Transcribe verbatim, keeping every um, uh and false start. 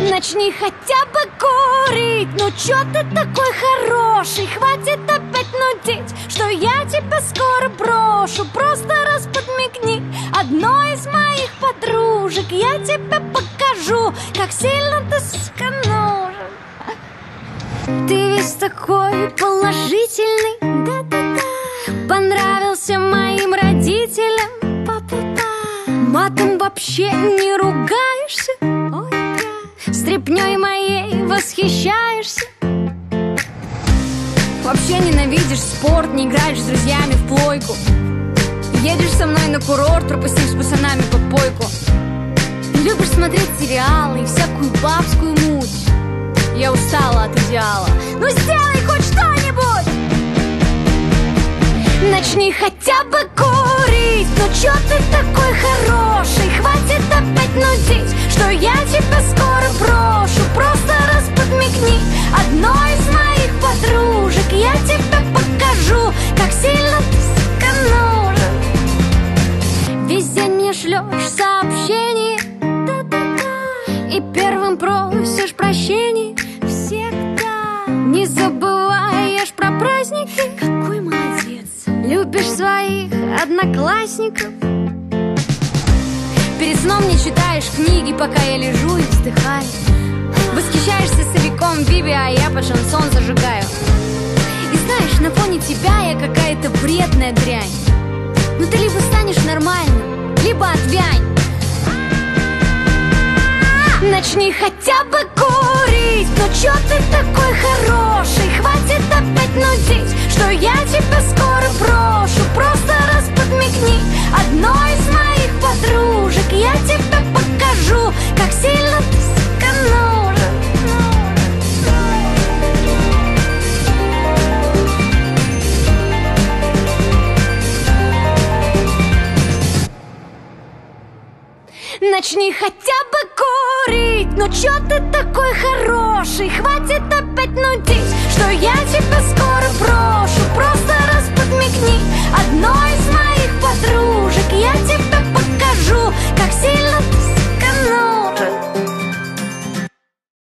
Начни хотя бы курить. Ну чё ты такой хороший? Хватит опять нудить, что я тебя скоро брошу. Просто раз подмигни одной из моих подружек, я тебе покажу, как сильно ты сука нужен. Ты весь такой положительный, да-да-да. Понравился моим родителям, па-па-па. Матом вообще не ругаешься, ой, да. Стряпнёй моей восхищаешься. Вообще ненавидишь спорт, не играешь с друзьями в плойку. Едешь со мной на курорт, пропустив с пацанами подпойку. Любишь смотреть сериалы и всякую бабскую муть. Я устала от идеала. Ну сделай хоть что-нибудь. Начни хотя бы курить. Ну чё ты такой хороший? Хватит опять нудить, что я тебя скоро брошу. Просто раз подмигни одной из моих подружек, я тебе покажу, как сильно ты, сука, нужен. Весь день мне шлёшь сообщение, да-да-да. И первым просишь прощения всегда. Не забываешь про праздники. Какой молодец. Любишь своих одноклассников. Перед сном не читаешь книги, пока я лежу и вздыхаю. Восхищаешься стариком Биби, а я под шансон зажигаю. И знаешь, на фоне тебя я какая-то вредная дрянь. Ну ты либо станешь нормальным, либо отвянь. Начни хотя бы курить. Ну чё ты такой хороший? Хватит опять нудить, что я тебя скоро брошу. Просто раз подмигни одной из моих подружек, я тебе покажу, как сильно ты, сука, нужен. Начни хотя бы курить. Ну чё ты такой хороший? Хватит опять нудить, что я тебя скоро брошу. Просто раз подмигни одной